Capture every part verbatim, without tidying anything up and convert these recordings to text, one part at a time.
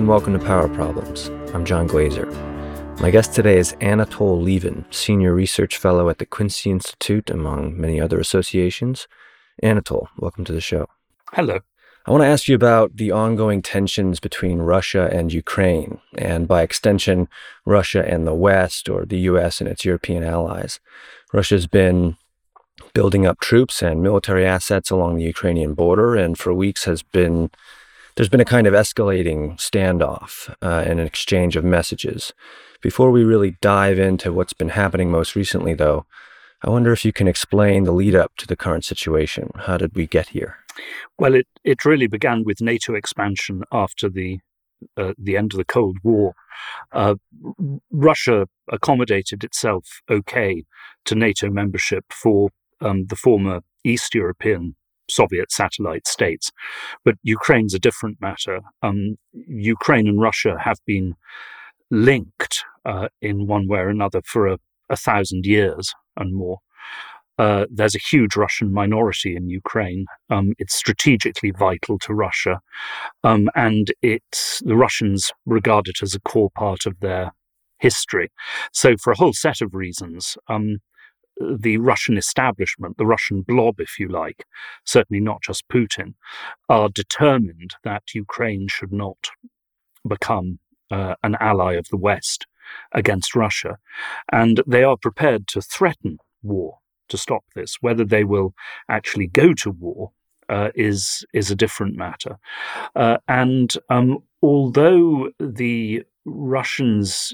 welcome to Power Problems. I'm John Glazer. My guest today is Anatol Lieven, Senior Research Fellow at the Quincy Institute, among many other associations. Anatol, welcome to the show. Hello. I want to ask you about the ongoing tensions between Russia and Ukraine, and by extension, Russia and the West, or the U S and its European allies. Russia's been building up troops and military assets along the Ukrainian border, and for weeks has been there's been a kind of escalating standoff uh, and an exchange of messages. Before we really dive into what's been happening most recently, though, I wonder if you can explain the lead up to the current situation. How did we get here? Well, it, it really began with NATO expansion after the uh, the end of the Cold War. Uh, Russia accommodated itself okay to NATO membership for um, the former East European Soviet satellite states. But Ukraine's a different matter. Um, Ukraine and Russia have been linked uh, in one way or another for a, a thousand years and more. Uh, there's a huge Russian minority in Ukraine. Um, it's strategically vital to Russia, um, and it's the Russians regard it as a core part of their history. So for a whole set of reasons, um, the Russian establishment, the Russian blob, if you like, certainly not just Putin, are determined that Ukraine should not become uh, an ally of the West against Russia. And they are prepared to threaten war to stop this. Whether they will actually go to war uh, is, is a different matter. Uh, and um, although the Russians,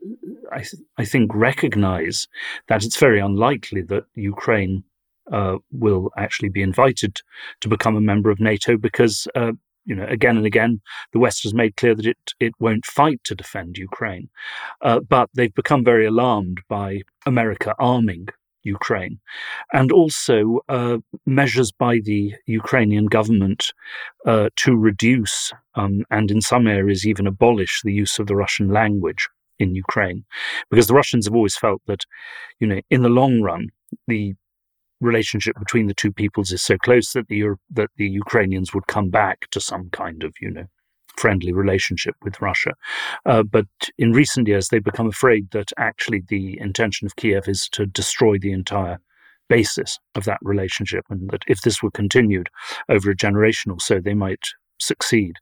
I, th- I think, recognize that it's very unlikely that Ukraine uh, will actually be invited to become a member of NATO because, uh, you know, again and again, the West has made clear that it, it won't fight to defend Ukraine. Uh, but they've become very alarmed by America arming Ukraine, and also uh, measures by the Ukrainian government uh, to reduce um, and in some areas even abolish the use of the Russian language in Ukraine, because the Russians have always felt that, you know, in the long run, the relationship between the two peoples is so close that the Euro- that the Ukrainians would come back to some kind of, you know, friendly relationship with Russia. Uh, but in recent years, they've become afraid that actually the intention of Kiev is to destroy the entire basis of that relationship, and that if this were continued over a generation or so, they might succeed.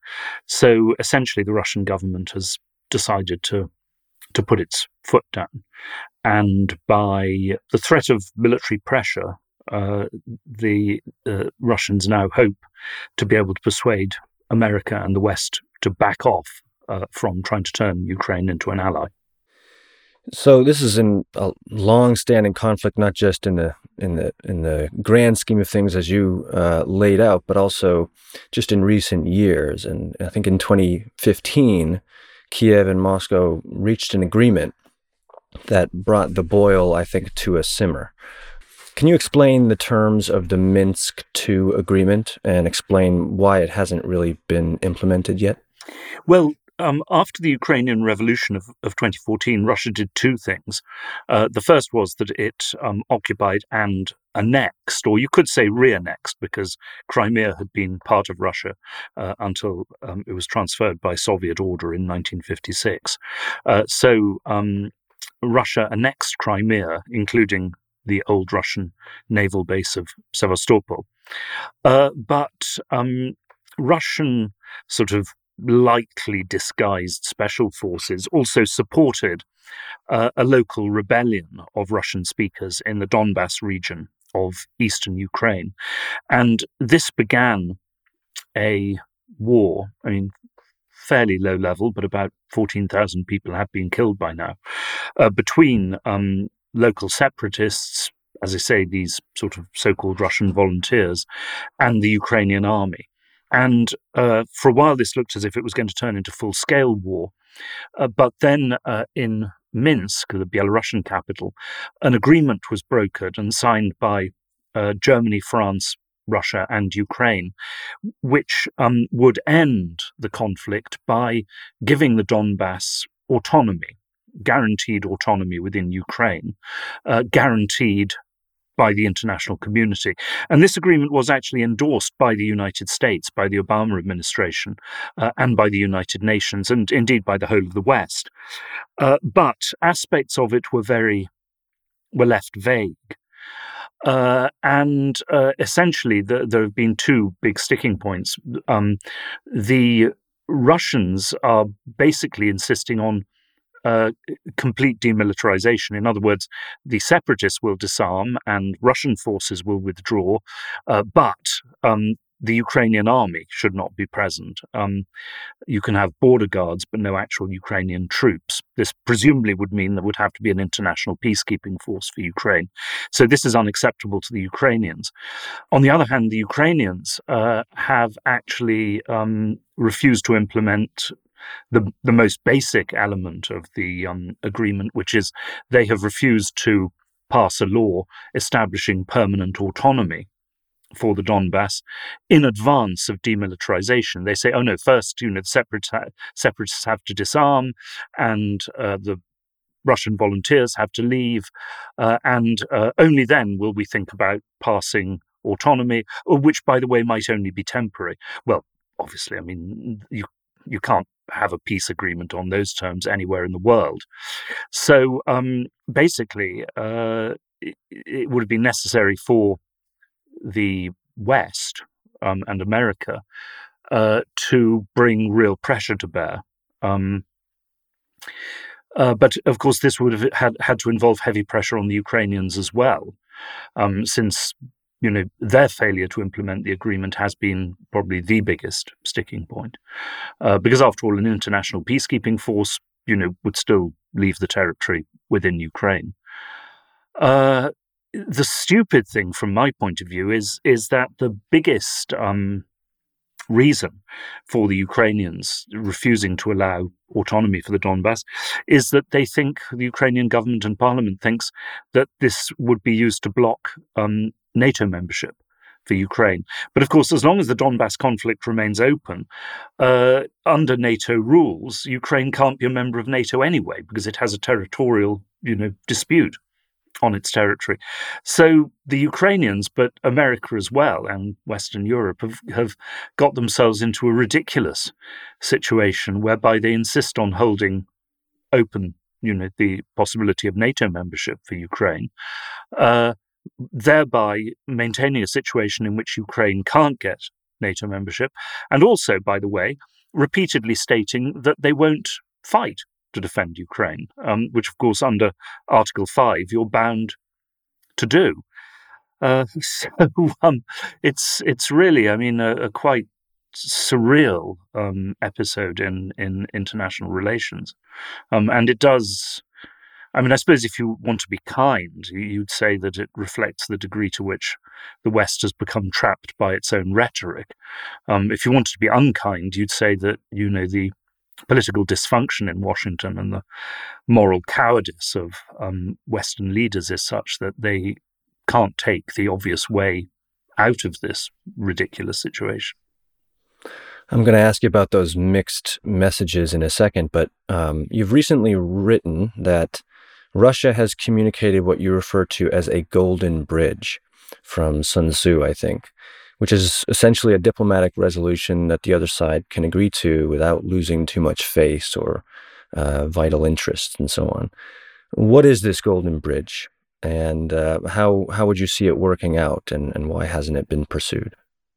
So essentially, the Russian government has decided to to put its foot down. And by the threat of military pressure, uh, the uh, Russians now hope to be able to persuade America and the West to back off uh, from trying to turn Ukraine into an ally. So this is in a long-standing conflict, not just in the in the in the grand scheme of things as you uh, laid out, but also just in recent years. And I think in twenty fifteen, Kiev and Moscow reached an agreement that brought the boil, I think, to a simmer. Can you explain the terms of the Minsk two agreement and explain why it hasn't really been implemented yet? Well, um, after the Ukrainian Revolution of, of twenty fourteen, Russia did two things. Uh, the first was that it um, occupied and annexed, or you could say re-annexed, because Crimea had been part of Russia uh, until um, it was transferred by Soviet order in nineteen fifty-six. Uh, so um, Russia annexed Crimea, including the old Russian naval base of Sevastopol. Uh, but um, Russian sort of lightly disguised special forces also supported uh, a local rebellion of Russian speakers in the Donbass region of eastern Ukraine. And this began a war, I mean, fairly low level, but about fourteen thousand people have been killed by now, uh, between um, local separatists, as I say, these sort of so-called Russian volunteers, and the Ukrainian army. And uh, for a while, this looked as if it was going to turn into full-scale war. Uh, but then uh, in Minsk, the Belarusian capital, an agreement was brokered and signed by uh, Germany, France, Russia, and Ukraine, which um, would end the conflict by giving the Donbass autonomy, guaranteed autonomy within Ukraine, uh, guaranteed by the international community. And this agreement was actually endorsed by the United States, by the Obama administration, uh, and by the United Nations, and indeed by the whole of the West. Uh, but aspects of it were very, were left vague. Uh, and uh, essentially, the, there have been two big sticking points. Um, the Russians are basically insisting on uh, complete demilitarization. In other words, the separatists will disarm and Russian forces will withdraw, uh, but um, the Ukrainian army should not be present. Um, you can have border guards, but no actual Ukrainian troops. This presumably would mean there would have to be an international peacekeeping force for Ukraine. So this is unacceptable to the Ukrainians. On the other hand, the Ukrainians uh, have actually um, refused to implement the, the most basic element of the um, agreement, which is they have refused to pass a law establishing permanent autonomy for the Donbass in advance of demilitarization. They say, oh no, first, you know, the separatists, separatists have to disarm and uh, the Russian volunteers have to leave, uh, and uh, only then will we think about passing autonomy, which, by the way, might only be temporary. Well, obviously, I mean, you you can't have a peace agreement on those terms anywhere in the world. So um, basically, uh, it, it would have been necessary for the West um, and America uh, to bring real pressure to bear. Um, uh, but of course, this would have had, had to involve heavy pressure on the Ukrainians as well, um, since you know their failure to implement the agreement has been probably the biggest sticking point. Uh, because after all, an international peacekeeping force, you know, would still leave the territory within Ukraine. Uh, The stupid thing, from my point of view, is is that the biggest um, reason for the Ukrainians refusing to allow autonomy for the Donbass is that they think, the Ukrainian government and parliament thinks, that this would be used to block um, NATO membership for Ukraine. But of course, as long as the Donbass conflict remains open, uh, under NATO rules, Ukraine can't be a member of NATO anyway, because it has a territorial, you know, dispute on its territory. So the Ukrainians, but America as well, and Western Europe, have, have got themselves into a ridiculous situation whereby they insist on holding open, you know, the possibility of NATO membership for Ukraine, uh, thereby maintaining a situation in which Ukraine can't get NATO membership, and also, by the way, repeatedly stating that they won't fight to defend Ukraine, um, which, of course, under Article five, you're bound to do. Uh, so um, it's it's really, I mean, a, a quite surreal um, episode in, in international relations. Um, and it does, I mean, I suppose if you want to be kind, you'd say that it reflects the degree to which the West has become trapped by its own rhetoric. Um, if you wanted to be unkind, you'd say that, you know, the political dysfunction in Washington and the moral cowardice of um, Western leaders is such that they can't take the obvious way out of this ridiculous situation. I'm going to ask you about those mixed messages in a second, but um, you've recently written that Russia has communicated what you refer to as a golden bridge, from Sun Tzu, I think, which is essentially a diplomatic resolution that the other side can agree to without losing too much face or uh, vital interests and so on. What is this golden bridge, and uh, how how would you see it working out, and, and why hasn't it been pursued?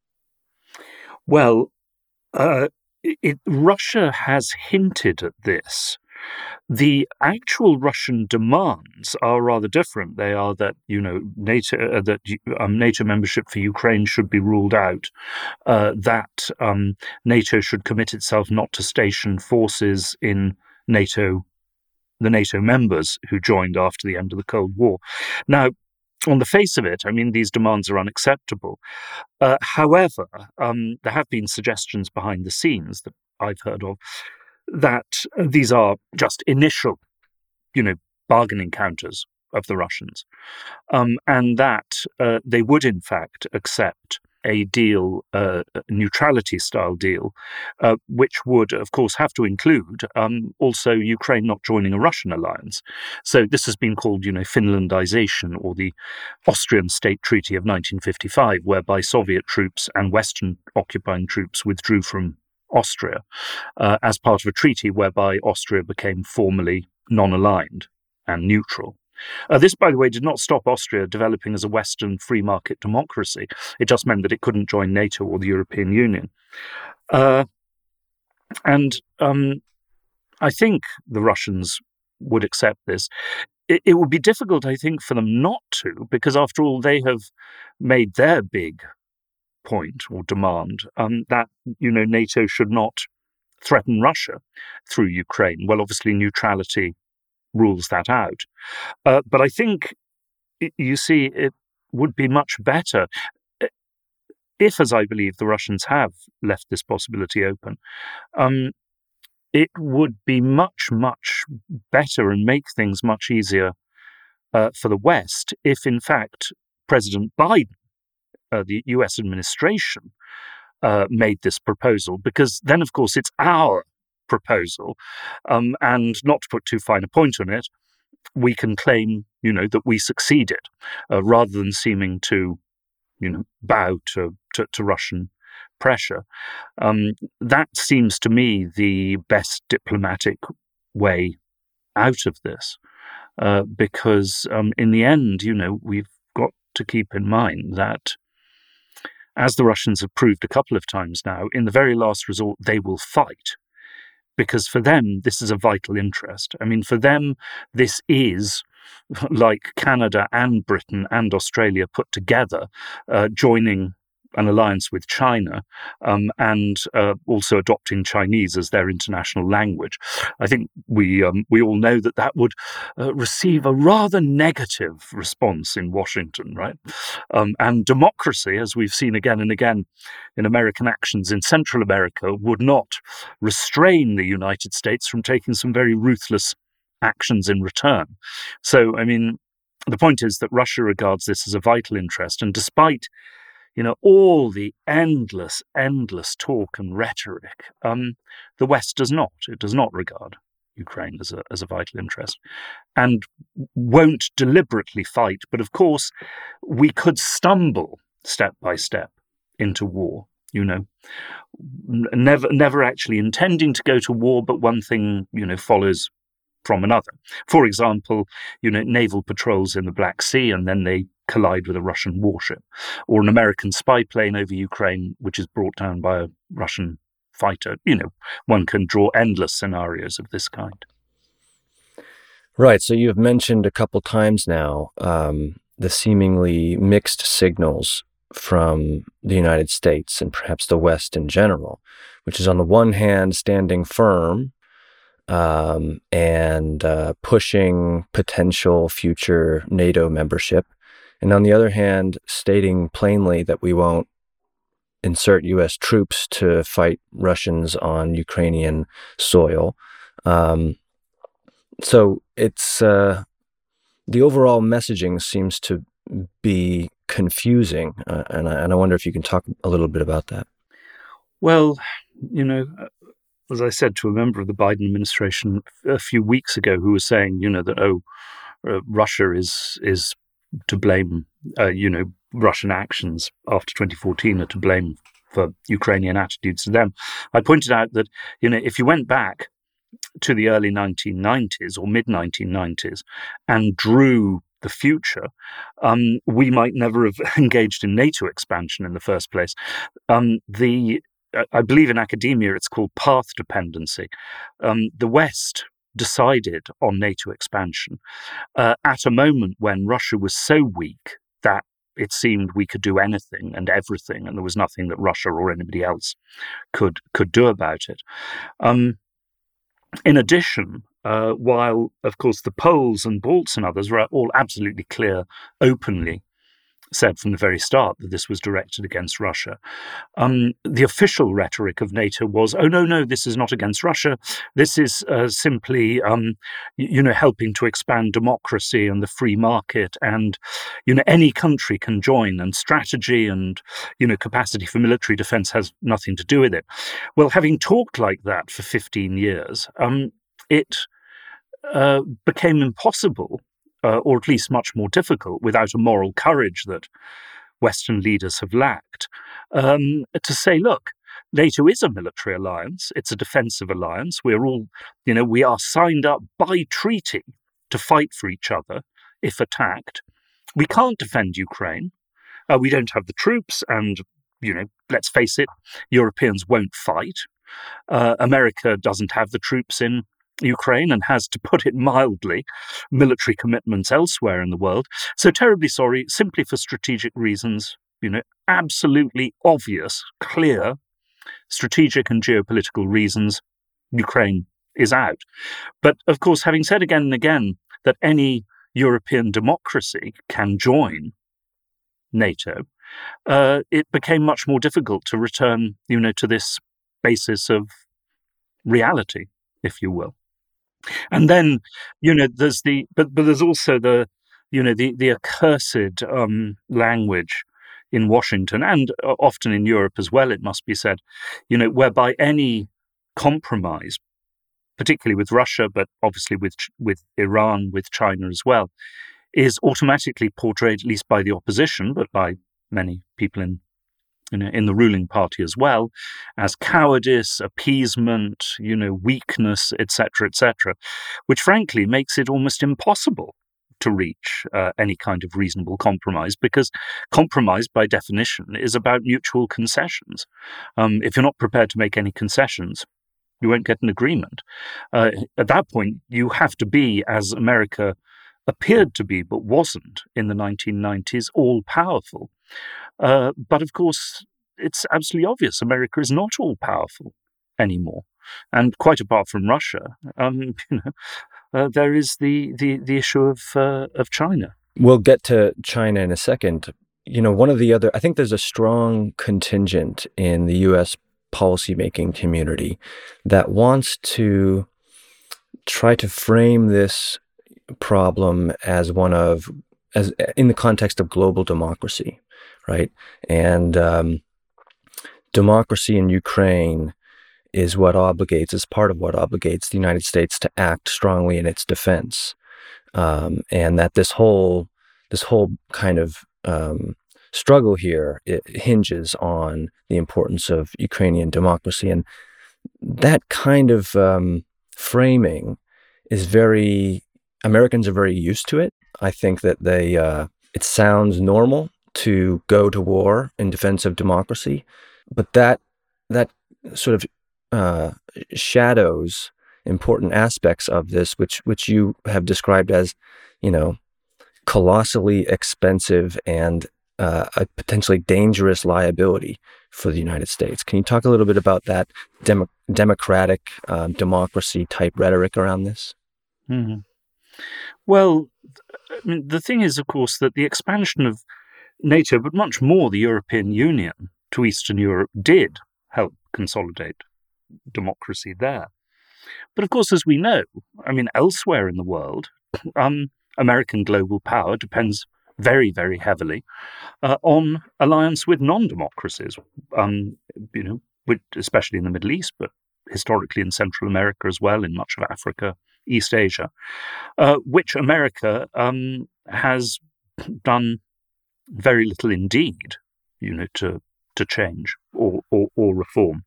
Well, uh, it, Russia has hinted at this. The actual Russian demands are rather different. They are that, you know, NATO uh, that um, NATO membership for Ukraine should be ruled out, uh, that um, NATO should commit itself not to station forces in NATO, the NATO members who joined after the end of the Cold War. Now, on the face of it, I mean, these demands are unacceptable. Uh, however, um, there have been suggestions behind the scenes that I've heard of that these are just initial, you know, bargaining counters of the Russians, um, and that uh, they would, in fact, accept a deal, uh, a neutrality-style deal, uh, which would, of course, have to include um, also Ukraine not joining a Russian alliance. So this has been called, you know, Finlandization, or the Austrian State Treaty of nineteen fifty-five, whereby Soviet troops and Western occupying troops withdrew from Austria uh, as part of a treaty whereby Austria became formally non-aligned and neutral. Uh, this, by the way, did not stop Austria developing as a Western free market democracy. It just meant that it couldn't join NATO or the European Union. Uh, and um, I think the Russians would accept this. It, it would be difficult, I think, for them not to, because after all, they have made their big point or demand um, that, you know, NATO should not threaten Russia through Ukraine. Well, obviously, neutrality rules that out. Uh, but I think, you see, it would be much better if, as I believe, the Russians have left this possibility open. Um, it would be much, much better and make things much easier uh, for the West if, in fact, President Biden, uh, the U S administration, uh, made this proposal, because then, of course, it's our proposal. Um, and not to put too fine a point on it, we can claim, you know, that we succeeded, uh, rather than seeming to, you know, bow to, to, to Russian pressure. Um, that seems to me the best diplomatic way out of this, uh, because um, in the end, you know, we've got to keep in mind that, as the Russians have proved a couple of times now, in the very last resort, they will fight. Because for them, this is a vital interest. I mean, for them, this is like Canada and Britain and Australia put together, uh, joining an alliance with China, um, and uh, also adopting Chinese as their international language. I think we um, we all know that that would uh, receive a rather negative response in Washington, right? Um, and democracy, as we've seen again and again in American actions in Central America, would not restrain the United States from taking some very ruthless actions in return. So, I mean, the point is that Russia regards this as a vital interest, and despite, you know, all the endless, endless talk and rhetoric, um, the West does not. It does not regard Ukraine as a as a vital interest, and won't deliberately fight. But of course, we could stumble step by step into war. You know, never never actually intending to go to war, but one thing, you know, follows from another. For example, you know, naval patrols in the Black Sea, and then they collide with a Russian warship, or an American spy plane over Ukraine, which is brought down by a Russian fighter. You know, one can draw endless scenarios of this kind. Right. So you've mentioned a couple times now um, the seemingly mixed signals from the United States and perhaps the West in general, which is on the one hand standing firm um, and uh, pushing potential future NATO membership, and on the other hand, stating plainly that we won't insert U S troops to fight Russians on Ukrainian soil. Um, so it's uh, the overall messaging seems to be confusing, uh, and, I, and I wonder if you can talk a little bit about that. Well, you know, as I said to a member of the Biden administration a few weeks ago, who was saying, you know, that, oh, uh, Russia is is to blame, uh, you know, Russian actions after twenty fourteen are to blame for Ukrainian attitudes to them. I pointed out that, you know, if you went back to the early nineteen nineties or mid nineteen nineties and drew the future, um, we might never have engaged in NATO expansion in the first place. Um, the I believe in academia it's called path dependency. Um, the West decided on NATO expansion uh, at a moment when Russia was so weak that it seemed we could do anything and everything, and there was nothing that Russia or anybody else could could do about it. Um, in addition, uh, while, of course, the Poles and Balts and others were all absolutely clear openly said from the very start that this was directed against Russia. Um, the official rhetoric of NATO was, oh, no, no, this is not against Russia. This is uh, simply, um, you know, helping to expand democracy and the free market. And, you know, any country can join, and strategy and, you know, capacity for military defense has nothing to do with it. Well, having talked like that for fifteen years, um, it uh, became impossible, Uh, or at least much more difficult, without a moral courage that Western leaders have lacked, um, to say, look, NATO is a military alliance. It's a defensive alliance. We're all, you know, we are signed up by treaty to fight for each other if attacked. We can't defend Ukraine. Uh, we don't have the troops, and, you know, let's face it, Europeans won't fight. Uh, America doesn't have the troops in Ukraine and has, to put it mildly, military commitments elsewhere in the world. So terribly sorry, simply for strategic reasons, you know, absolutely obvious, clear strategic and geopolitical reasons, Ukraine is out. But of course, having said again and again that any European democracy can join NATO, uh, it became much more difficult to return, you know, to this basis of reality, if you will. And then, you know, there's the, but but there's also the, you know, the the accursed um, language in Washington and often in Europe as well, it must be said, you know, whereby any compromise, particularly with Russia, but obviously with with Iran, with China as well, is automatically portrayed, at least by the opposition, but by many people in You know, in the ruling party as well, as cowardice, appeasement, you know, weakness, et cetera, et cetera, which frankly makes it almost impossible to reach uh, any kind of reasonable compromise, because compromise, by definition, is about mutual concessions. Um, if you're not prepared to make any concessions, you won't get an agreement. Uh, at that point, you have to be, as America appeared to be but wasn't in the nineteen nineties, all-powerful. Uh, but of course, it's absolutely obvious America is not all-powerful anymore. And quite apart from Russia, um, you know, uh, there is the, the, the issue of uh, of China. We'll get to China in a second. You know, one of the other, I think there's a strong contingent in the U S policymaking community that wants to try to frame this problem as one of, as in the context of global democracy, right? And um, democracy in Ukraine is what obligates, is part of what obligates the United States to act strongly in its defense. Um, and that this whole, this whole kind of um, struggle here, it hinges on the importance of Ukrainian democracy. And that kind of um, framing is very, Americans are very used to it. I think that they, uh, it sounds normal to go to war in defense of democracy, but that, that sort of uh, shadows important aspects of this, which, which you have described as, you know, colossally expensive and uh, a potentially dangerous liability for the United States. Can you talk a little bit about that dem- democratic um, democracy type rhetoric around this? Mm-hmm. Well, I mean, the thing is, of course, that the expansion of NATO, but much more the European Union to Eastern Europe, did help consolidate democracy there. But of course, as we know, I mean, elsewhere in the world, um, American global power depends very, very heavily uh, on alliance with non-democracies, um, you know, with, especially in the Middle East, but historically in Central America as well, in much of Africa, East Asia, uh, which America um, has done very little indeed, you know, to to change or or, or reform.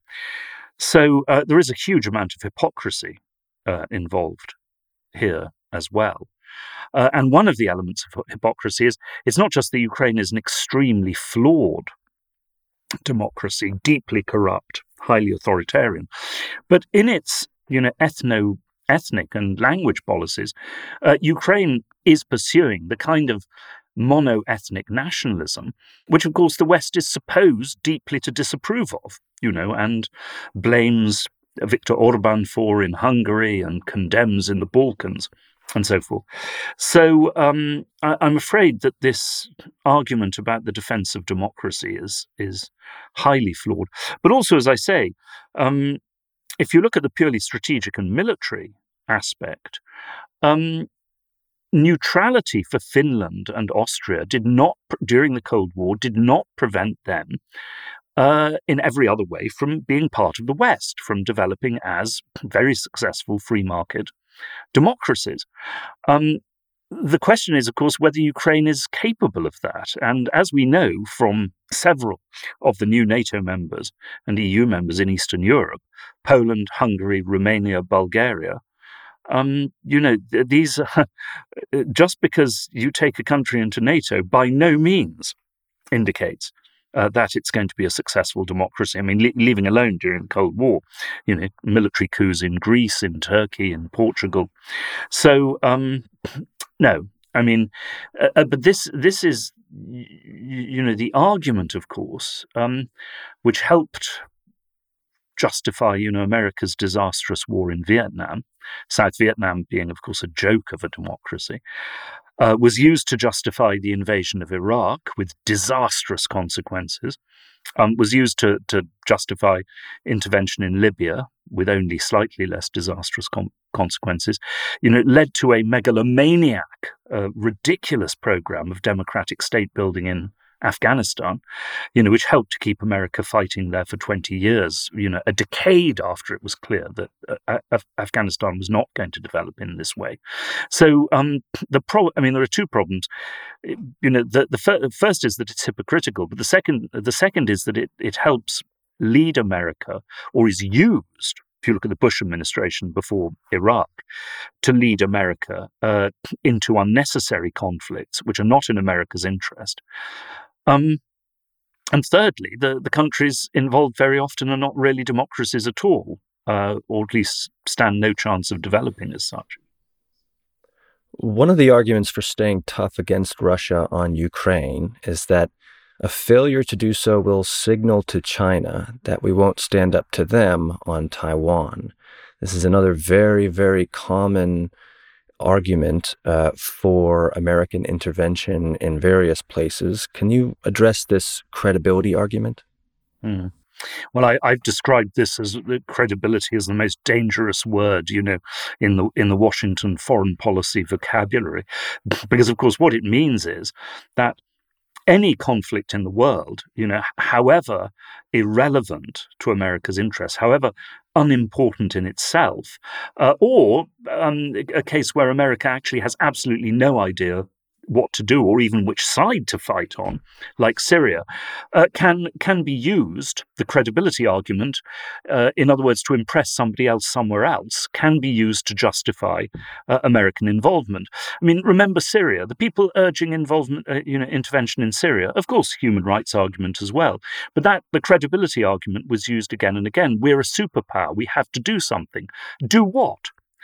So uh, there is a huge amount of hypocrisy uh, involved here as well. Uh, and one of the elements of hypocrisy is it's not just that Ukraine is an extremely flawed democracy, deeply corrupt, highly authoritarian, but in its, you know, ethno ethnic and language policies, uh, Ukraine is pursuing the kind of mono-ethnic nationalism, which of course the West is supposed deeply to disapprove of, you know, and blames Viktor Orban for in Hungary and condemns in the Balkans. and so forth. So um, I, I'm afraid that this argument about the defense of democracy is is highly flawed. But also, as I say, um, if you look at the purely strategic and military aspect, um, neutrality for Finland and Austria did not, during the Cold War, did not prevent them uh, in every other way from being part of the West, from developing as very successful free market democracies. Um, the question is, of course, whether Ukraine is capable of that. And as we know from several of the new NATO members and E U members in Eastern Europe, Poland, Hungary, Romania, Bulgaria, um, you know, these are, just because you take a country into NATO by no means indicates Uh, that it's going to be a successful democracy. I mean, le- leaving alone during the Cold War, you know, military coups in Greece, in Turkey, in Portugal. So, um, no, I mean, uh, uh, but this this is, y- you know, the argument, of course, um, which helped justify, you know, America's disastrous war in Vietnam, South Vietnam being, of course, a joke of a democracy. Uh, was used to justify the invasion of Iraq with disastrous consequences, um, was used to, to justify intervention in Libya with only slightly less disastrous com- consequences. You know, it led to a megalomaniac, uh, ridiculous program of democratic state building in Afghanistan, you know, which helped to keep America fighting there for twenty years, you know, a decade after it was clear that uh, Af- Afghanistan was not going to develop in this way. So um, the pro- I mean, there are two problems. You know, the, the fir- first is that it's hypocritical, but the second, the second is that it, it helps lead America, or is used, if you look at the Bush administration before Iraq, to lead America uh, into unnecessary conflicts, which are not in America's interest. Um, and thirdly, the, the countries involved very often are not really democracies at all, uh, or at least stand no chance of developing as such. One of the arguments for staying tough against Russia on Ukraine is that a failure to do so will signal to China that we won't stand up to them on Taiwan. This is another very, very common argument uh, for American intervention in various places. Can you address this credibility argument? Mm. Well, I, I've described this as credibility as the most dangerous word, you know, in the in the Washington foreign policy vocabulary, because of course what it means is that any conflict in the world, you know, however irrelevant to America's interests, however unimportant in itself, uh, or um, a case where America actually has absolutely no idea what to do or even which side to fight on, like Syria, uh, can can be used, the credibility argument, uh, in other words, to impress somebody else somewhere else, can be used to justify uh, American involvement. I mean, remember Syria, the people urging involvement, uh, you know, intervention in Syria, of course, human rights argument as well, but that the credibility argument was used again and again. We're a superpower. We have to do something. Do what?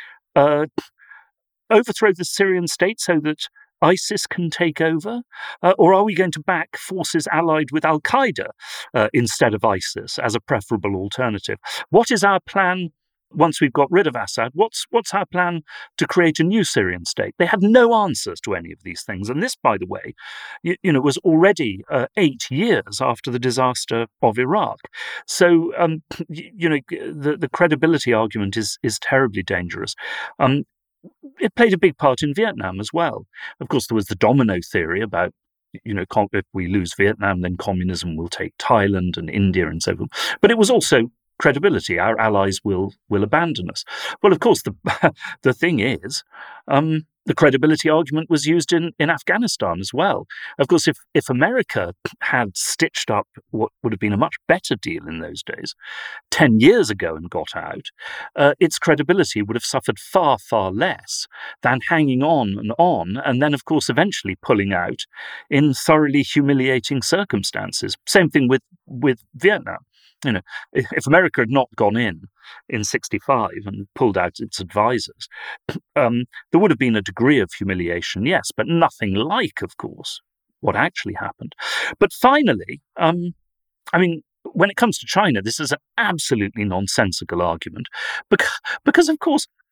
Uh, overthrow the Syrian state so that ISIS can take over? Uh, or are we going to back forces allied with Al-Qaeda uh, instead of ISIS as a preferable alternative? What is our plan once we've got rid of Assad? What's what's our plan to create a new Syrian state? They had no answers to any of these things. And this, by the way, you, you know, was already uh, eight years after the disaster of Iraq. So, um, you, you know, the, the credibility argument is, is terribly dangerous. Um, It played a big part in Vietnam as well. Of course, there was the domino theory about, you know, if we lose Vietnam, then communism will take Thailand and India and so forth. But it was also credibility. Our allies will will abandon us. Well, of course, the the thing is, um, the credibility argument was used in, in Afghanistan as well. Of course, if, if America had stitched up what would have been a much better deal in those days ten years ago and got out, uh, its credibility would have suffered far, far less than hanging on and on, and then, of course, eventually pulling out in thoroughly humiliating circumstances. Same thing with, with Vietnam. You know, if America had not gone in in sixty-five and pulled out its advisors, um, there would have been a degree of humiliation, yes, but nothing like, of course, what actually happened. But finally, um, I mean, when it comes to China, this is an absolutely nonsensical argument because, because of course,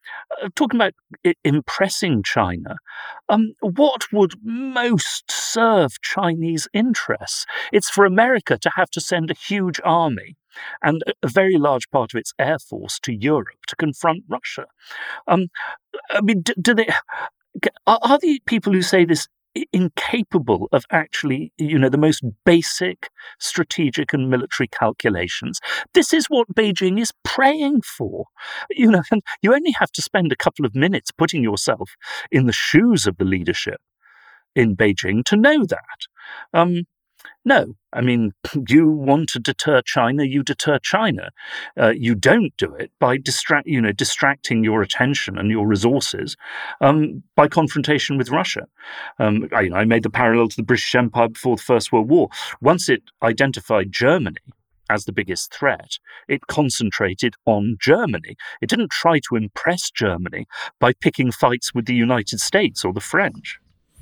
uh, talking about I- impressing China, um, what would most serve Chinese interests? It's for America to have to send a huge army and a very large part of its air force to Europe to confront Russia. Um, I mean, do, do they are, are the people who say this incapable of actually, you know, the most basic strategic and military calculations? This is what Beijing is praying for. You know, and you only have to spend a couple of minutes putting yourself in the shoes of the leadership in Beijing to know that. Um, No, I mean, you want to deter China, you deter China. Uh, you don't do it by distract, you know, distracting your attention and your resources um, by confrontation with Russia. Um, I, you know, I made the parallel to the British Empire before the First World War. Once it identified Germany as the biggest threat, it concentrated on Germany. It didn't try to impress Germany by picking fights with the United States or the French.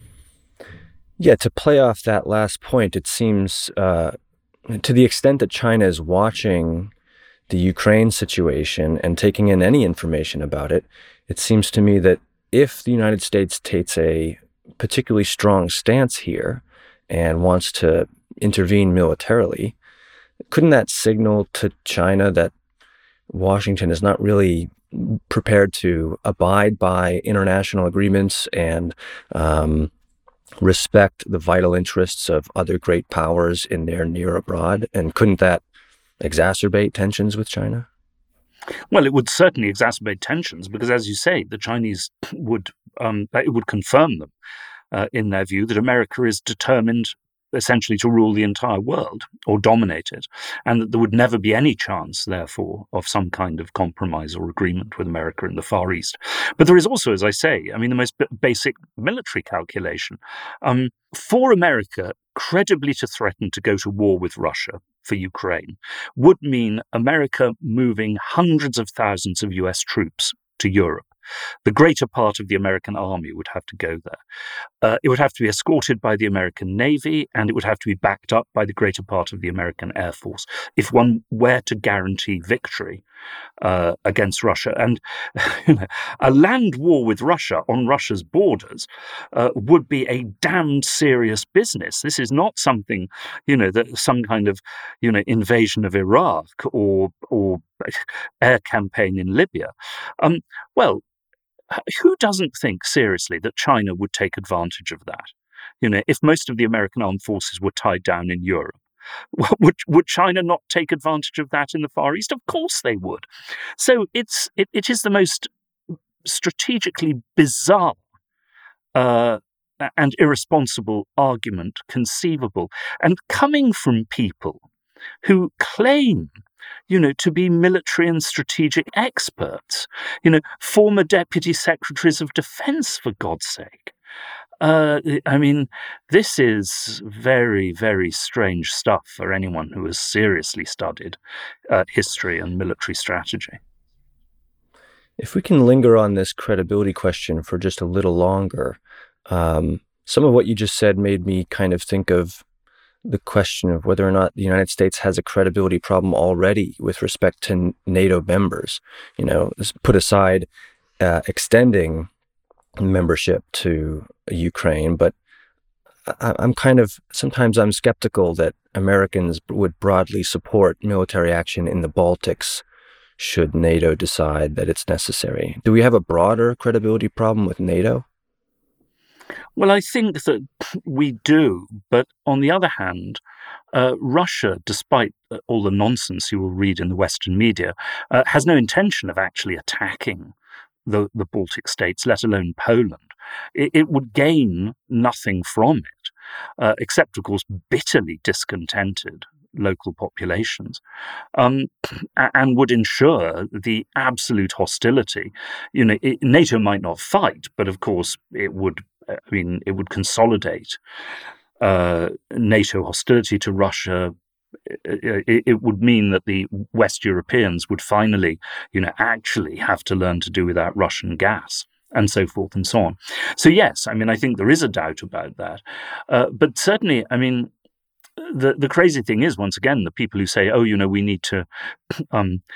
Yeah, to play off that last point, it seems uh, to the extent that China is watching the Ukraine situation and taking in any information about it, it seems to me that if the United States takes a particularly strong stance here and wants to intervene militarily, couldn't that signal to China that Washington is not really prepared to abide by international agreements and um, respect the vital interests of other great powers in their near abroad? And couldn't that exacerbate tensions with China? Well, it would certainly exacerbate tensions because, as you say, the Chinese would um, it would confirm them uh, in their view that America is determined essentially to rule the entire world or dominate it, and that there would never be any chance, therefore, of some kind of compromise or agreement with America in the Far East. But there is also, as I say, I mean, the most b- basic military calculation. Um, for America, credibly to threaten to go to war with Russia for Ukraine would mean America moving hundreds of thousands of U S troops to Europe. The greater part of the American army would have to go there. Uh, it would have to be escorted by the American Navy, and it would have to be backed up by the greater part of the American Air Force if one were to guarantee victory uh, against Russia. And you know, a land war with Russia on Russia's borders uh, would be a damned serious business. This is not something, you know, that some kind of, you know, invasion of Iraq or or air campaign in Libya. Um, well, who doesn't think seriously that China would take advantage of that? You know, if most of the American armed forces were tied down in Europe, would would China not take advantage of that in the Far East? Of course they would. So it's it, it is the most strategically bizarre uh, and irresponsible argument conceivable, and coming from people who claim, you know, to be military and strategic experts, you know, former deputy secretaries of defense, for God's sake. Uh, I mean, this is very, very strange stuff for anyone who has seriously studied uh, history and military strategy. If we can linger on this credibility question for just a little longer, um, some of what you just said made me kind of think of the question of whether or not the United States has a credibility problem already with respect to NATO members. You know, put aside uh, extending membership to Ukraine, but I, I'm kind of, sometimes I'm skeptical that Americans would broadly support military action in the Baltics should NATO decide that it's necessary. Do we have a broader credibility problem with NATO? Well, I think that we do, but on the other hand, uh, Russia, despite all the nonsense you will read in the Western media, uh, has no intention of actually attacking the, the Baltic states, let alone Poland. It, it would gain nothing from it, uh, except, of course, bitterly discontented local populations, um, and would ensure the absolute hostility. You know, it, NATO might not fight, but of course it would. I mean, it would consolidate uh, NATO hostility to Russia. It, it would mean that the West Europeans would finally, you know, actually have to learn to do without Russian gas, and so forth and so on. So yes, I mean, I think there is a doubt about that, uh, but certainly, I mean. The the crazy thing is, once again, the people who say, oh, you know, we need to um,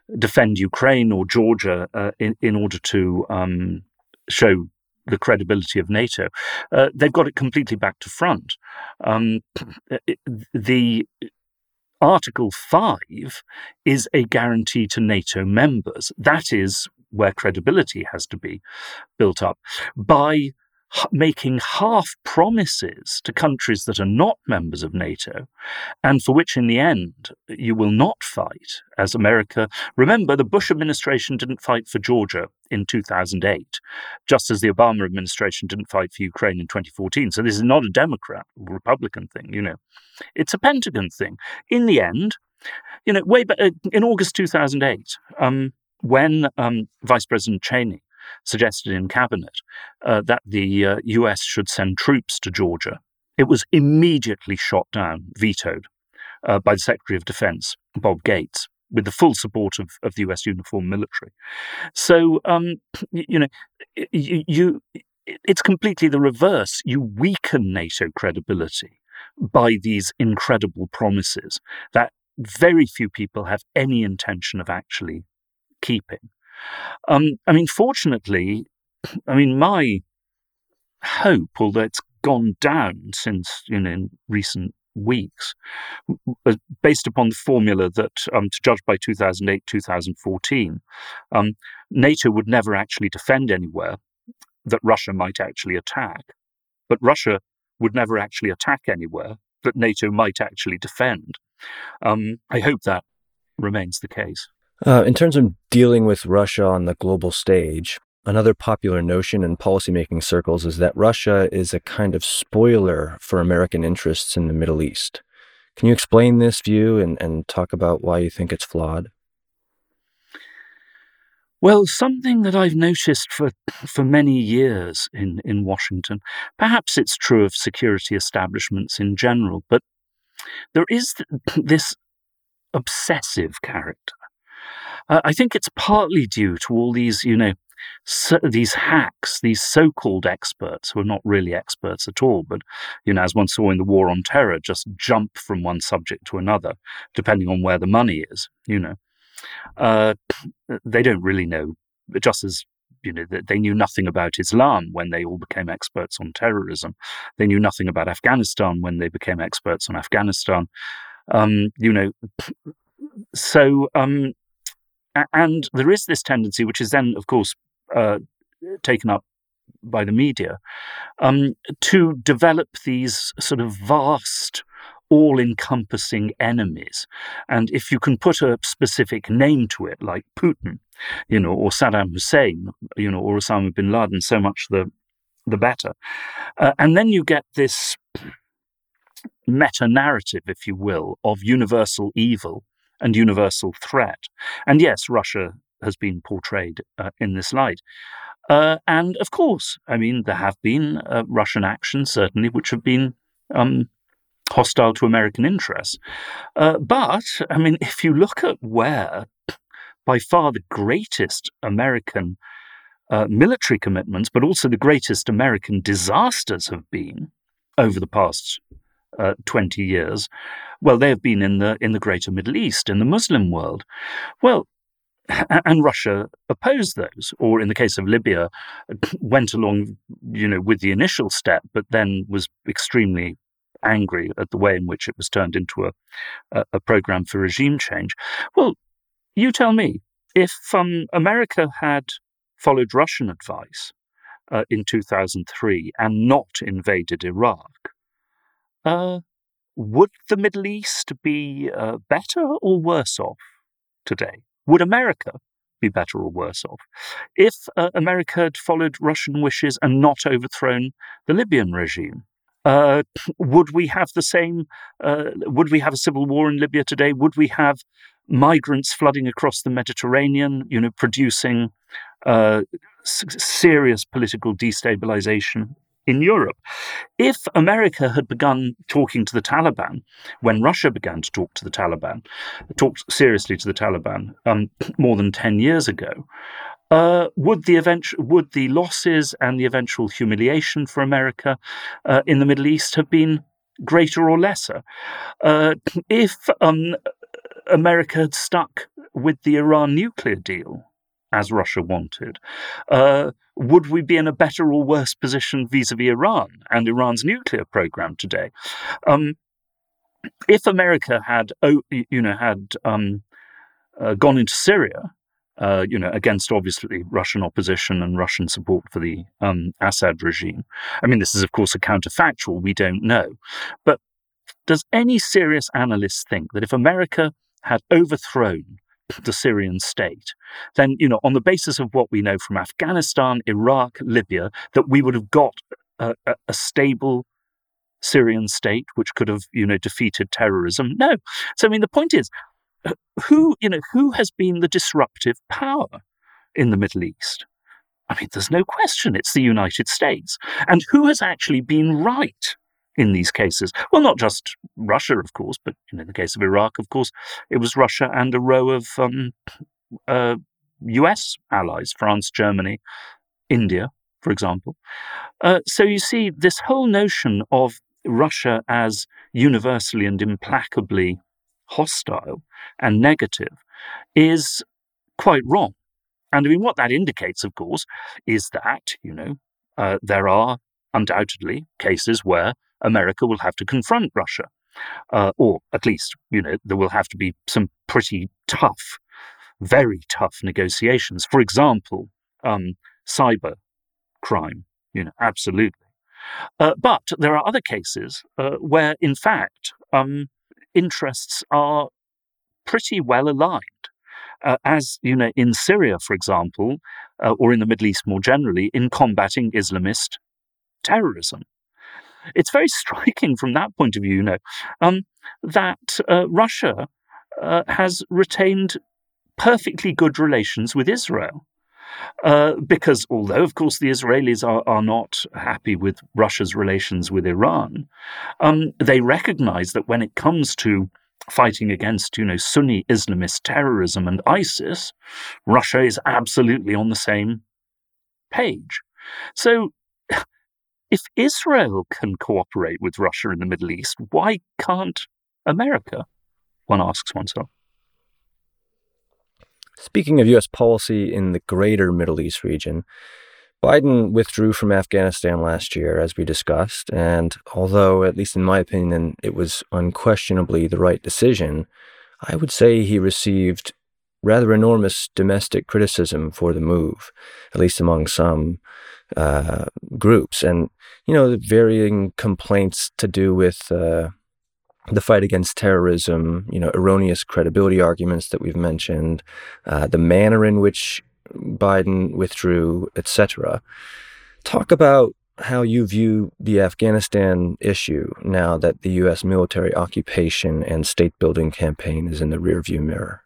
defend Ukraine or Georgia uh, in, in order to um, show the credibility of NATO. Uh, they've got it completely back to front. Um, the Article five is a guarantee to NATO members. That is where credibility has to be built up by making half promises to countries that are not members of NATO and for which in the end you will not fight as America. Remember, the Bush administration didn't fight for Georgia in two thousand eight, just as the Obama administration didn't fight for Ukraine in twenty fourteen. So this is not a Democrat or Republican thing, you know. It's a Pentagon thing. In the end, you know, way back in August two thousand eight, um, when um, Vice President Cheney suggested in cabinet uh, that the uh, U S should send troops to Georgia, it was immediately shot down, vetoed uh, by the Secretary of Defense, Bob Gates, with the full support of, of the U S uniformed military. So, um, you, you know, you, you, it's completely the reverse. You weaken NATO credibility by these incredible promises that very few people have any intention of actually keeping. Um, I mean, fortunately, I mean, my hope, although it's gone down since, you know, in recent weeks, based upon the formula that, um, to judge by two thousand eight, two thousand fourteen, um, NATO would never actually defend anywhere that Russia might actually attack, but Russia would never actually attack anywhere that NATO might actually defend. Um, I hope that remains the case. Uh, in terms of dealing with Russia on the global stage, another popular notion in policymaking circles is that Russia is a kind of spoiler for American interests in the Middle East. Can you explain this view and, and talk about why you think it's flawed? Well, something that I've noticed for for many years in, in Washington, perhaps it's true of security establishments in general, but there is th- this obsessive character. Uh, I think it's partly due to all these, you know, so, these hacks, these so-called experts who are not really experts at all, but, you know, as one saw in the War on Terror, just jump from one subject to another, depending on where the money is, you know. Uh, they don't really know, just as, you know, they knew nothing about Islam when they all became experts on terrorism. They knew nothing about Afghanistan when they became experts on Afghanistan. Um, you know, so... Um, And there is this tendency, which is then, of course, uh, taken up by the media, um, to develop these sort of vast, all-encompassing enemies. And if you can put a specific name to it, like Putin, you know, or Saddam Hussein, you know, or Osama bin Laden, so much the the better. Uh, and then you get this meta-narrative, if you will, of universal evil and universal threat. And yes, Russia has been portrayed uh, in this light. Uh, and of course, I mean, there have been uh, Russian actions, certainly, which have been um, hostile to American interests. Uh, but, I mean, if you look at where, by far the greatest American uh, military commitments, but also the greatest American disasters have been over the past Uh, twenty years, well, they have been in the in the greater Middle East, in the Muslim world. Well, and Russia opposed those, or in the case of Libya, went along, you know, with the initial step, but then was extremely angry at the way in which it was turned into a a, a program for regime change. Well, you tell me, if um, America had followed Russian advice uh, in two thousand three and not invaded Iraq, Uh, would the Middle East be uh, better or worse off today? Would America be better or worse off? If uh, America had followed Russian wishes and not overthrown the Libyan regime, uh, would we have the same, uh, would we have a civil war in Libya today? Would we have migrants flooding across the Mediterranean, you know, producing uh, s- serious political destabilization in Europe? If America had begun talking to the Taliban when Russia began to talk to the Taliban, talked seriously to the Taliban um, more than ten years ago, uh, would the event- would the losses and the eventual humiliation for America uh, in the Middle East have been greater or lesser? Uh, if um, America had stuck with the Iran nuclear deal, as Russia wanted, uh, would we be in a better or worse position vis-a-vis Iran and Iran's nuclear program today? Um, if America had, oh, you know, had um, uh, gone into Syria, uh, you know, against obviously Russian opposition and Russian support for the um, Assad regime. I mean, this is of course a counterfactual. We don't know, but does any serious analyst think that if America had overthrown the Syrian state, then, you know, on the basis of what we know from Afghanistan, Iraq, Libya, that we would have got a, a, a stable Syrian state which could have, you know, defeated terrorism? No. So, I mean, the point is, who, you know, who has been the disruptive power in the Middle East? I mean, there's no question it's the United States. And who has actually been right in these cases? Well, not just Russia, of course, but you know, in the case of Iraq, of course, it was Russia and a row of um, uh, U S allies, France, Germany, India, for example. Uh, so you see, this whole notion of Russia as universally and implacably hostile and negative is quite wrong. And I mean, what that indicates, of course, is that, you know, uh, there are undoubtedly cases where America will have to confront Russia, uh, or at least, you know, there will have to be some pretty tough, very tough negotiations. For example, um, cyber crime, you know, absolutely. Uh, but there are other cases uh, where, in fact, um, interests are pretty well aligned. Uh, as, you know, in Syria, for example, uh, or in the Middle East more generally, in combating Islamist terrorism. It's very striking from that point of view, you know, um, that uh, Russia uh, has retained perfectly good relations with Israel. Uh, because although, of course, the Israelis are, are not happy with Russia's relations with Iran, um, they recognize that when it comes to fighting against, you know, Sunni Islamist terrorism and ISIS, Russia is absolutely on the same page. So if Israel can cooperate with Russia in the Middle East, why can't America? One asks oneself. Speaking of U S policy in the greater Middle East region, Biden withdrew from Afghanistan last year, as we discussed, and although, at least in my opinion, it was unquestionably the right decision, I would say he received rather enormous domestic criticism for the move, at least among some uh, groups, and, you know, varying complaints to do with uh, the fight against terrorism, you know, erroneous credibility arguments that we've mentioned, uh, the manner in which Biden withdrew, et cetera. Talk about how you view the Afghanistan issue now that the U S military occupation and state-building campaign is in the rearview mirror.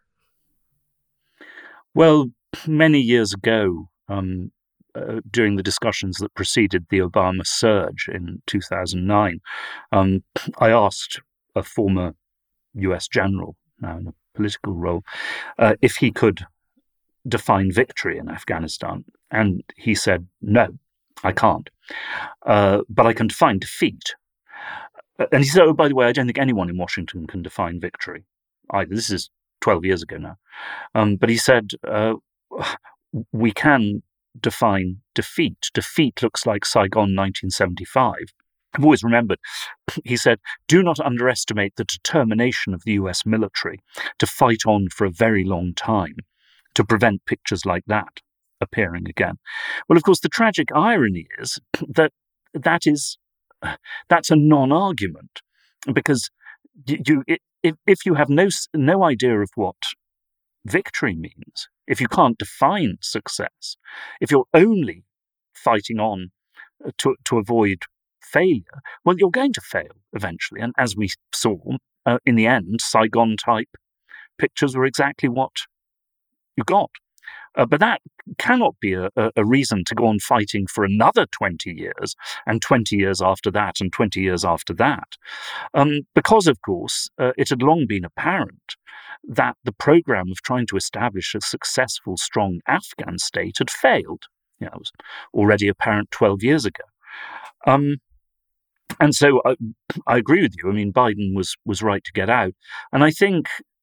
Well, many years ago, um, uh, during the discussions that preceded the Obama surge in two thousand nine, um, I asked a former U S general, now in a political role, uh, if he could define victory in Afghanistan. And he said, no, I can't. Uh, but I can define defeat. And he said, oh, by the way, I don't think anyone in Washington can define victory either. This is twelve years ago now. Um, but he said, uh, we can define defeat. Defeat looks like Saigon nineteen seventy-five. I've always remembered, he said, do not underestimate the determination of the U S military to fight on for a very long time to prevent pictures like that appearing again. Well, of course, the tragic irony is that that is, that's a non-argument, because you, if, if you have no, no idea of what victory means, if you can't define success, if you're only fighting on to, to avoid failure, well, you're going to fail eventually. And as we saw, uh, in the end, Saigon-type pictures were exactly what you got. Uh, but that cannot be a, a reason to go on fighting for another twenty years, and twenty years after that, and twenty years after that. Um, because, of course, uh, it had long been apparent that the program of trying to establish a successful, strong Afghan state had failed. You know, it was already apparent twelve years ago. Um, and so I, I agree with you. I mean, Biden was was right to get out. And I think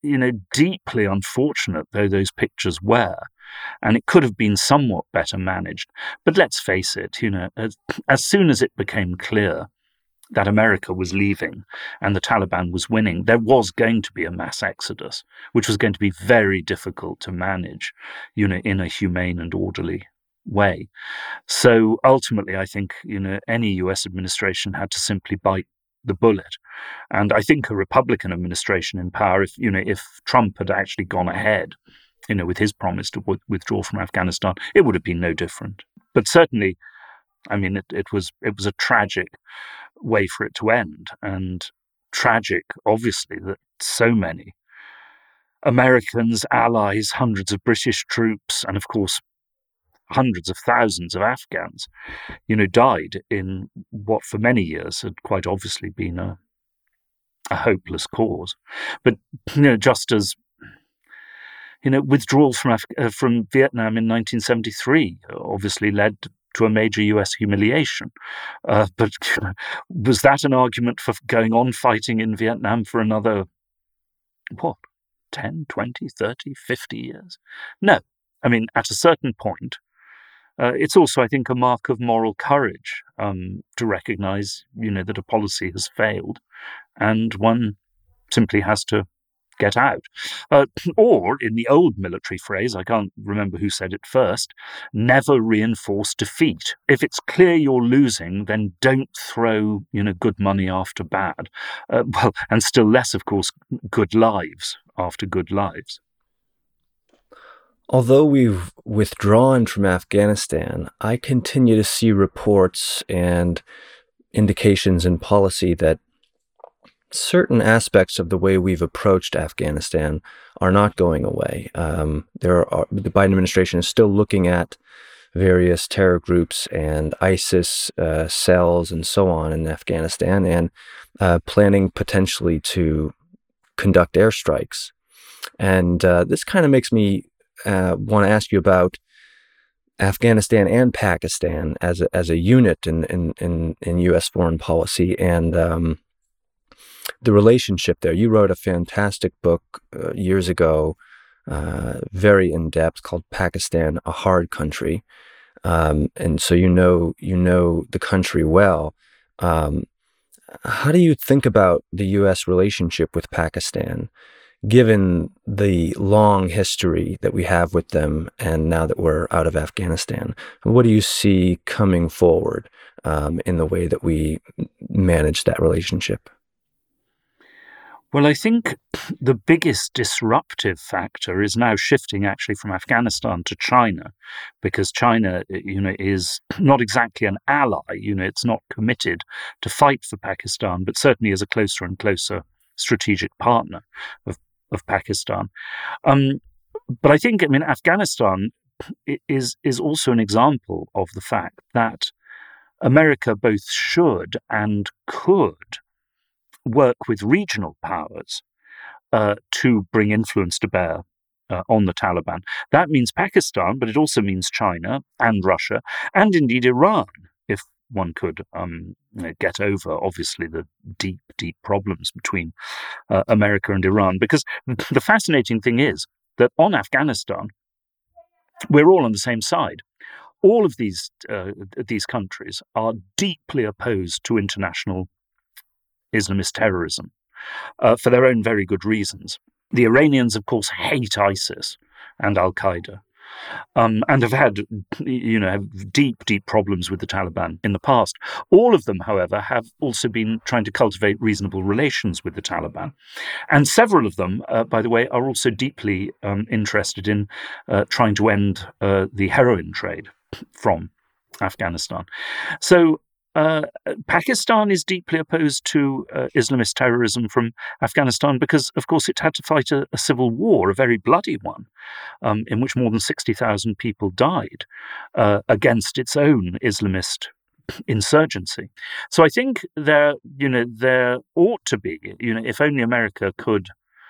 you know, deeply unfortunate though those pictures were, and it could have been somewhat better managed. But let's face it, you know, as, as soon as it became clear that America was leaving and the Taliban was winning, there was going to be a mass exodus, which was going to be very difficult to manage, you know, in a humane and orderly way. So ultimately, I think, you know, any U S administration had to simply bite the bullet. And I think a Republican administration in power, if, you know, if Trump had actually gone ahead, you know, with his promise to w- withdraw from Afghanistan, it would have been no different. But certainly, I mean, it, it was it was a tragic way for it to end, and tragic, obviously, that so many Americans, allies, hundreds of British troops, and of course, hundreds of thousands of Afghans, you know, died in what for many years had quite obviously been a, a hopeless cause. But, you know, just as, you know, withdrawal from Af- uh, from Vietnam in nineteen seventy-three obviously led to a major U S humiliation. Uh, but was that an argument for going on fighting in Vietnam for another, what, ten, twenty, thirty, fifty years? No. I mean, at a certain point, uh, it's also, I think, a mark of moral courage um, to recognize, you know, that a policy has failed and one simply has to get out. Uh, or, in the old military phrase, I can't remember who said it first, never reinforce defeat. If it's clear you're losing, then don't throw, you know, good money after bad. Uh, well, and still less, of course, good lives after good lives. Although we've withdrawn from Afghanistan, I continue to see reports and indications in policy that certain aspects of the way we've approached Afghanistan are not going away. Um, there are the Biden administration is still looking at various terror groups and ISIS uh, cells and so on in Afghanistan, and uh, planning potentially to conduct airstrikes. And uh, this kind of makes me uh, want to ask you about Afghanistan and Pakistan as a, as a unit in in in, in U S foreign policy, and um, the relationship there. You wrote a fantastic book uh, years ago, uh, very in depth, called "Pakistan: A Hard Country," um, and so you know you know the country well. Um, how do you think about the U S relationship with Pakistan, given the long history that we have with them, and now that we're out of Afghanistan? What do you see coming forward um, in the way that we manage that relationship? Well, I think the biggest disruptive factor is now shifting actually from Afghanistan to China, because China, you know, is not exactly an ally. You know, it's not committed to fight for Pakistan, but certainly is a closer and closer strategic partner of, of Pakistan. Um, but I think, I mean, Afghanistan is is also an example of the fact that America both should and could work with regional powers uh, to bring influence to bear uh, on the Taliban. That means Pakistan, but it also means China and Russia, and indeed Iran, if one could um, you know, get over, obviously, the deep, deep problems between uh, America and Iran. Because the fascinating thing is that on Afghanistan, we're all on the same side. All of these uh, these countries are deeply opposed to international Islamist terrorism uh, for their own very good reasons. The Iranians, of course, hate ISIS and Al-Qaeda um, and have had, you know, have deep, deep problems with the Taliban in the past. All of them, however, have also been trying to cultivate reasonable relations with the Taliban. And several of them, uh, by the way, are also deeply um, interested in uh, trying to end uh, the heroin trade from Afghanistan. So Uh, Pakistan is deeply opposed to uh, Islamist terrorism from Afghanistan because, of course, it had to fight a, a civil war, a very bloody one, um, in which more than sixty thousand people died uh, against its own Islamist insurgency. So I think there, you know, there ought to be, you know, if only America could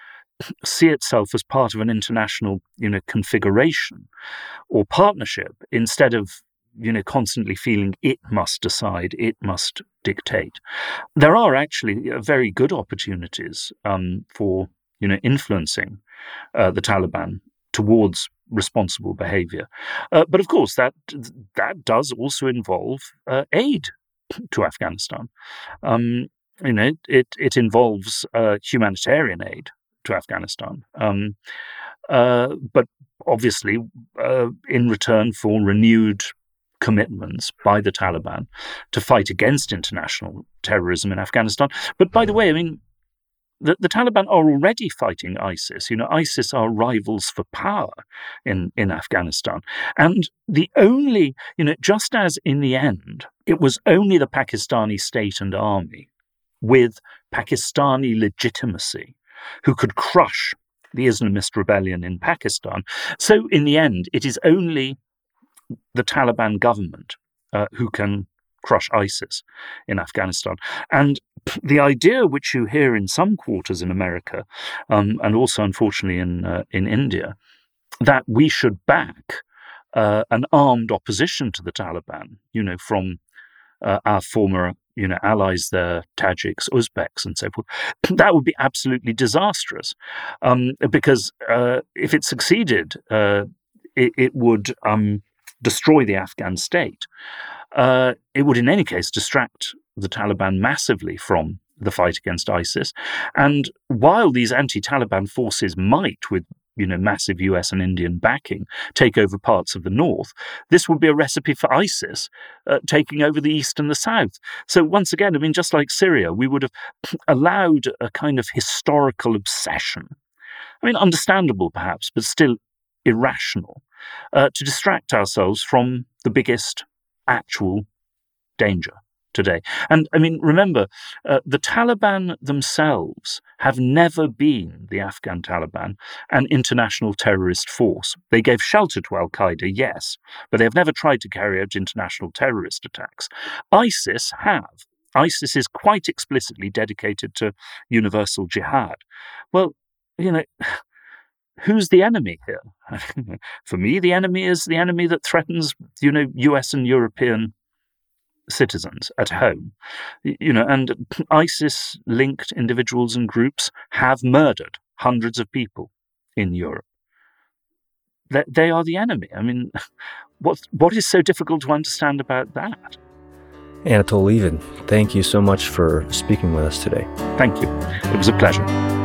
see itself as part of an international, you know, configuration or partnership instead of, you know, constantly feeling it must decide, it must dictate. There are actually very good opportunities um, for you know, influencing uh, the Taliban towards responsible behavior. Uh, but of course, that that does also involve uh, aid to Afghanistan. Um, you know, it it involves uh, humanitarian aid to Afghanistan. Um, uh, but obviously, uh, in return for renewed commitments by the Taliban to fight against international terrorism in Afghanistan. But by the way, I mean, the, the Taliban are already fighting ISIS. You know, ISIS are rivals for power in, in Afghanistan. And the only, you know, just as in the end, it was only the Pakistani state and army with Pakistani legitimacy who could crush the Islamist rebellion in Pakistan. So in the end, it is only the Taliban government uh, who can crush ISIS in Afghanistan. And the idea which you hear in some quarters in America, um, and also unfortunately in uh, in India, that we should back uh, an armed opposition to the Taliban, you know, from uh, our former, you know, allies there, Tajiks, Uzbeks, and so forth, that would be absolutely disastrous, um, because uh, if it succeeded, uh, it, it would um, destroy the Afghan state. Uh, it would, in any case, distract the Taliban massively from the fight against ISIS. And while these anti-Taliban forces might, with you know massive U S and Indian backing, take over parts of the north, this would be a recipe for ISIS uh, taking over the east and the south. So once again, I mean, just like Syria, we would have allowed a kind of historical obsession. I mean, understandable perhaps, but still irrational, uh, to distract ourselves from the biggest actual danger today. And I mean, remember, uh, the Taliban themselves have never been, the Afghan Taliban, an international terrorist force. They gave shelter to Al-Qaeda, yes, but they have never tried to carry out international terrorist attacks. ISIS have. ISIS is quite explicitly dedicated to universal jihad. Well, you know, who's the enemy here? For me, the enemy is the enemy that threatens, you know, U S and European citizens at home. You know, and ISIS-linked individuals and groups have murdered hundreds of people in Europe. They, they are the enemy. I mean, what what is so difficult to understand about that? Anatol Lieven, thank you so much for speaking with us today. Thank you. It was a pleasure.